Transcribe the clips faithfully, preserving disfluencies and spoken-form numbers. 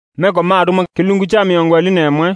meko matuma kilungu cha miongo ili nemwe.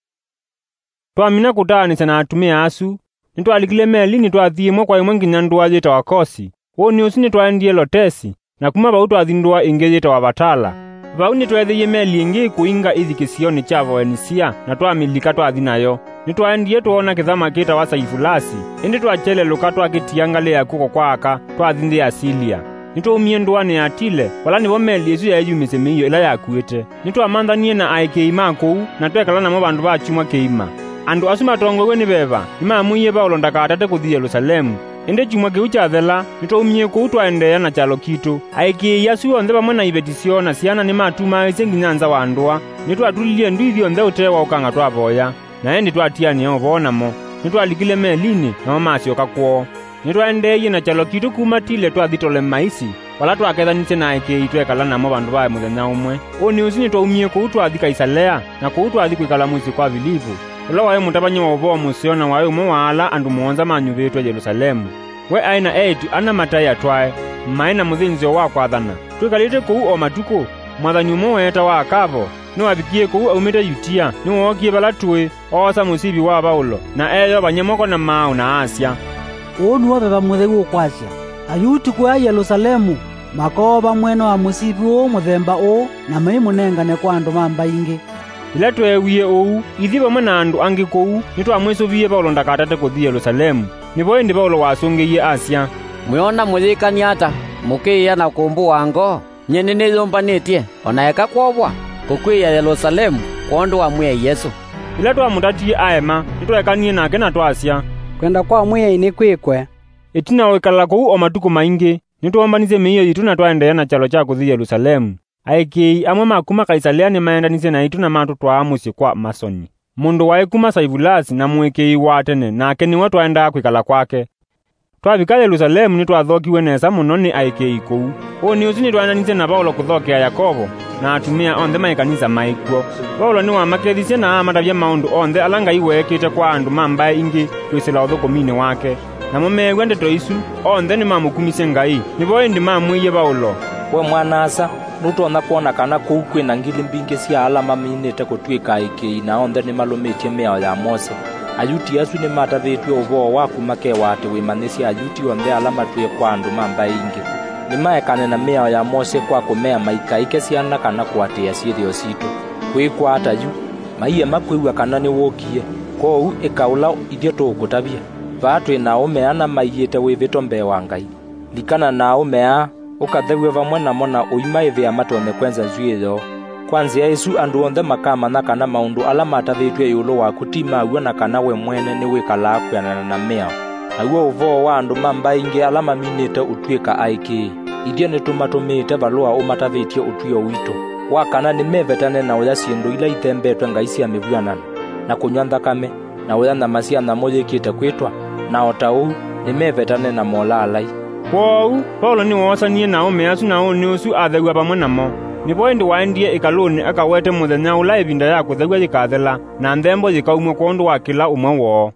Twamina kutaanisa na atumia asu, nitwalikile meli nitwathimwe kwa imwe nginya ndua yitawa Kosi. Woni usi nitwaendie Lotesi, na kuma bau twathindua ingi yitawa Batala. Bau nitwethiye meli ingi kuinga ithi kisioni cha Foenisia na twamilika twathinayo. Nitwaendie tuona kithama kita wa Saifulasi, indi twachele luka twakitiangale ya kuko kwaka twathindi Asilia. Nitwaumie nduani ya Tile, wala nibo meli isu yayumise miyo ila yakuite. Nitwamanthanie na aikeima kou na twekala namo bandu bachumwa keima. Andu asu matongogwe ni beba, nimamuiye Paulo ndakatate kuthi Yerusalemu. Inde chumwa kiu cha thela, nitwaumie kou twaendeea na chalo kitu. Aiki yasu onthe bamwe na ibetisio na ciana ni matuma ise nginya nza wa ndua. Nitwatulilie ndu ithio onthe utewa ukanga twaboya. Na endi twatiania obonamo. Nitwalikile melini na mamasio kwoo. Nitwaendeeye na chalo kitu kuma Tile twathitole maisi. Wala twakethanite na aiki twekala namo bandu bae muthenya umwe. Oni usi nitwaumie kou twathi Kaisalea na kou twathi kwikala mwisi kwa Filipu. Ula wae mutabanyo obo musiona wae umwe wala andu muonza manyuvitwe Yerusalemu. We aina eitu ana mataya twae, maina muthinzio wa kwathana. Twikalite kou o matuku, mwathani umwe weta wa Akavo, niwabikie kou aumite Yutia, niwokie bala tui, osa musibi wa Paulo, na eyo banyemoko na mau na Asia. Onu wabeba muthegu ukwasya, ayuti kwa Yerusalemu, makoba mweno wa musibi o muthemba o, na maimunengane kwa andu mamba ingi. Ila twewie ou, ithi bamwe na andu angi kou, nitwamwisuvie Paulo ndakatate kuthi Yerusalemu. Nibo indi Paulo wasungiie Asia. Mwiona muthikani ata, mukiia na kumbu wango, nyeni niyumbanitie, onaeka kwobwa, kukwia Yerusalemu, kondu wa mwe Yesu. Ila twamutatie aema, nitwekanie nake na twasia. Kwenda kwa mwe ini kwikwe. Itina wikala kou o matuku maingi, nitwombanise miyo yitu na twaendeea na chalo cha kuthi Yerusalemu. Aiki amwe makuma Kaisalea ni maendanise na itu na matu twamusi kwa Masoni. Mundu wae kuma Saifulasi na mwekei watene nake niwe twaenda kwikala kwake. Twabika Yerusalemu nitwathokiwe nesa muno ni aiki kou. Oni usi nitwaendanise na Paulo kuthokea Yakobo na atumia onthe maikanisa maikuo. Paulo niwamakethisia na amatavya maundu onthe ala Ngai wekite kwa andu mambae ingi kwisila uthukumini wake. Na mumegwe ndeto isu onthe nimamukumisye Ngai. Nibo indi mamwiye Paulo. We mwanasa, nutona kuona kana kou kwina ngili mbingi cia ala maminite kutwika aiki na onthe ni malumitie miao ya Mose. Ayuti asu ni matavitwe uvoo waku makewa ati wimanisi ayuti onthe ala matwie kwa andu mamba ingi. Ni maekane na miao ya Mose kwa kumea maikaike ciana kana kuatia ciithio citu. Kwikwa atayu, maiye makwiwa kana ni wokie, kou ikaula ithio tukutavia. Vatwi na umeana maiyite wivito mbee wa Ngai. Likana na umea, ukathewe vamwe namo na uima ithi amatone kwenza nzuiyo. Kwanzia Yesu andu onthe makamana kana maundu ala matavitwe yulu waku ti mauo na kana we mwene ni wikala kwianana na miao. Naguo uvoo wa andu mamba ingi ala maminite utwika aiki. Ithio nitumatumite valua umatavitie utwio witu. Wakana ni mevetane na uya sindu ila itembetwe Ngai cia mivuanana na kunywa thakame na uya nyama cia nyamo yikite kwitwa na otau ni mevetane na mola alai. Kwou, Paulo ni wosanie na umeasu na uni usu athegwa pamwe namo. Nibo indi waendie ikaluni akawete muthenya ula ivinda ya kuthegwa yikathela na nthembo yikaumwa kondu wa kila umwe woo.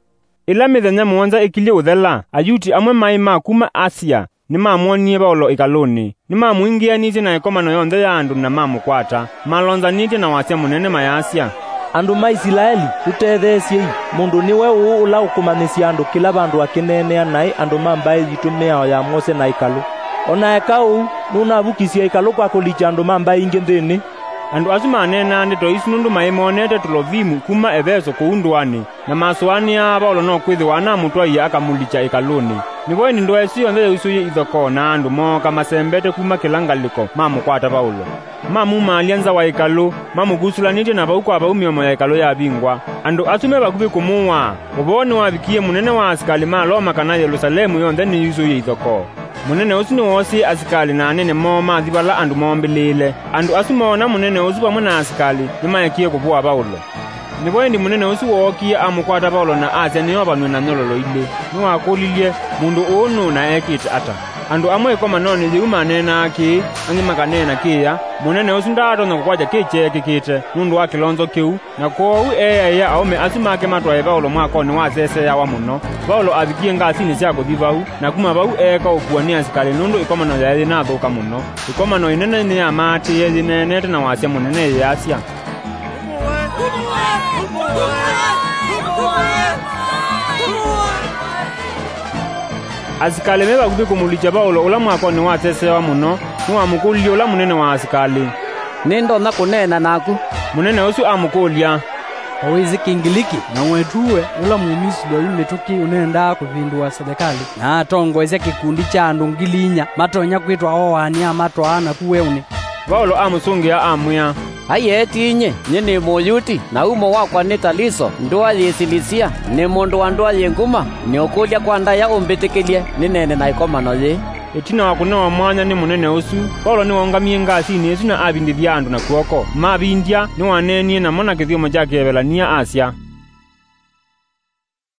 Ila mithenya muonza ikilie uthela, ayuti amwe mai makuma Asia nimamuonie Paulo ikaluni. Nimamuingianitie na ikomano yonthe ya andu na mamukwata. Malonzanitie na wasia munene maya Asia. Andu ma Israeli tutethesie mundu niwe uu ula ukumanisia andu kila bandu akinenea nai andu mambae yitu miao ya Mose na ikalu. Ona ekau nunavukisia ikalu kwa kulicha andu mambae ingi nthini. Andu asu manena ndeto isu nundu maimonete Tulofimu kuma Efeso kuunduani na masuani ya Paulo no kwithi wana mutwaiya akamulicha ikaluni. Nibo indi ndo esi yonthe isuye ithoko na andu moka masembete kuma kilangaliko mamukwata Paulo. Mamu alianza wa ikalu, mamu gusulanite na bauko abaumiomo ya ikalu ya bingwa. Andu asume bakubi kumuwa, uboni wabikie munene wa askali maloma kana Yerusalemu yonthe ni isuye ithoko. Munene usu ni wosi askali na anene moma thibala andu mombilile. Andu asu mona munene usu pamwe na askali nimaekie kupuwa Paulo. Nibo indi munene usu wokie amukwata Paulo na Asia niyo banwe na nyololo ile. Niwakulilie mundu unu na ekite ata. andu amwe ikomanoni yiu manena aki angi makanena kiya munene usu ndatonya kukwaja kiche kikite nundu wa kilonzo kiu na kwoou eeya aume asu make matwae Paulo mwakoni wa seseyawa muno. Paulo athikie ngasini cia kuthi vau na kuma vau eka ukua ni asikali nundu ikomano yathi nathuka muno. Ikomano inene ni ya mati yethi nenete na wasia munene yasia. Asikali meba kuthi kumulicha Paulo ula mwakoni wa seseyawa muno nuwa mukulia ula munene wa asikali. Nindona kunena naku. Munene usu amukulia. Owizi kingiliki na mwetuwe ula mumisilo yumetuki unenda kuvindua serikali na atongozya kikundi cha andu ngilinya matonya kwitwa owani amatwana kuweuni. Paulo amusungia amwia. Ayetinye nye ni muyuti na umo wakwa ni Taliso ndua yesilisia ni mundu wa ndua yenguma ni ukulia kwa ndaya umbitikilie ni nene na ikomano ye. Itina wakunewa mwanya ni munene usu. Paulo ni wongamie ngasini esu na abindithia andu na kuoko. Mabindia ni wanenie na mona kithiomo cha kiebelania Asia.